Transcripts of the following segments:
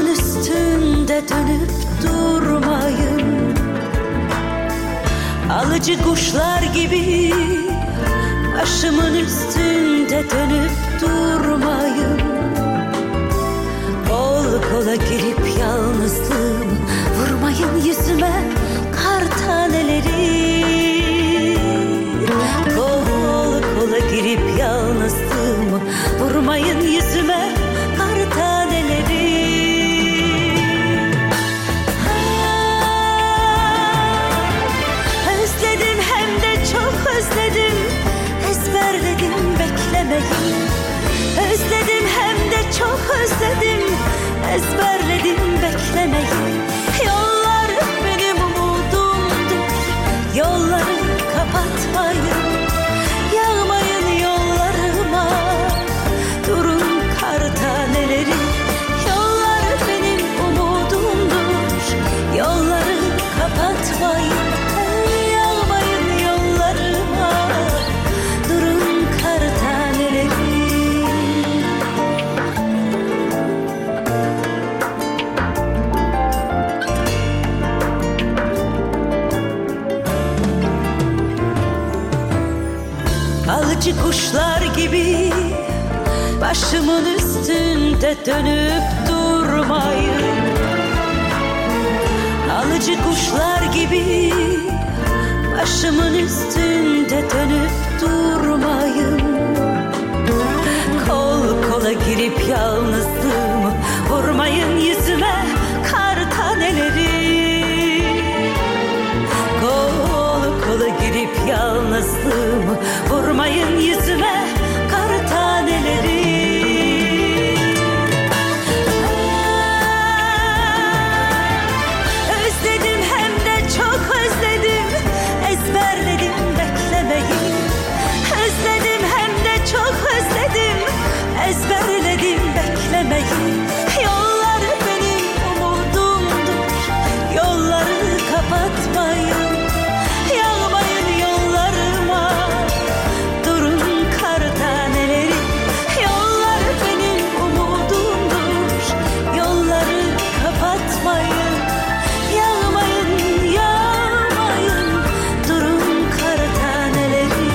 üstünde dönüp durmayın. Alıcı kuşlar gibi başımın üstünde dönüp durmayın. Kol kola girip yalnızlığımı vurmayın yüzüme kar taneleri. Kol kola girip yalnızlığımı vurmayın yüzüme kar taneleri. Özledim hem de çok özledim, ezberledim beklemeyi. Özledim hem de çok özledim, ezberledim beklemeyi. Yollar benim umudumdur, yolları kapatmayın. Yağmayın yollarıma, durun kar taneleri. Yollar benim umudumdur, yolları kapatmayın. Yağmayın yollarıma, durun kar taneleri. Alıcı kuşlar gibi başımın üstünde dönüp durmayın. Alıcı kuşlar gibi başımın üstünde dönüp durmayın. Kol kola girip yalnızlığımı vurmayın yüzüme kar taneleri. Kol kola girip yalnızlığımı vurmayın yüzüme kar taneleri. Özledim hem de çok özledim, ezberledim beklemeyi. Özledim hem de çok özledim, ezberledim beklemeyi. Yollar benim umudumdur, yolları kapatmayın. Yağmayın yollarıma, durun kar taneleri. Yollar benim umudumdur, yolları kapatmayın. Yağmayın, yağmayın, durun kar taneleri.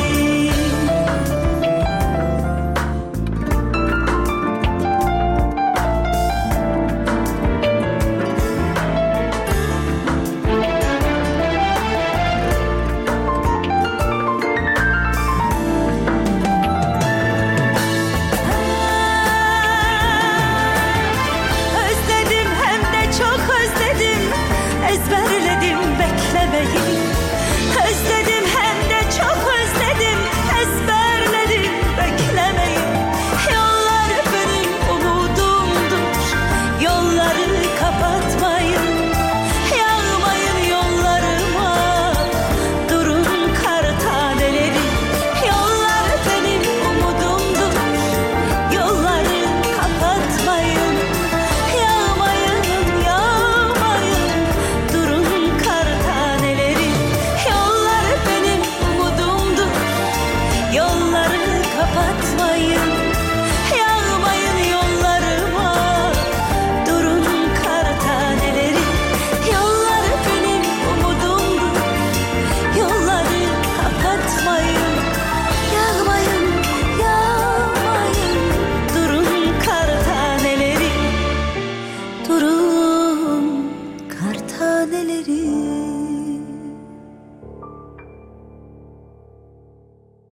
Özledim hem de çok özledim, ezberledim beklemeyi. Özledim hem de çok özledim, ezberledim beklemeyi. Yollar benim umudumdur, yolları kapatmayın. Yağmayın yollarıma, durun kar taneleri. Yollar benim umudumdur, yolları kapatmayın. Yağmayın, yağmayın, durun kar taneleri. Yollar benim umudumdur, yolları kapatmayın. Yağmayın yollarıma, durun kar taneleri. Yollar benim umudumdur, yolları kapatmayın. Yağmayın, yağmayın, durun kar taneleri. Durun kar taneleri.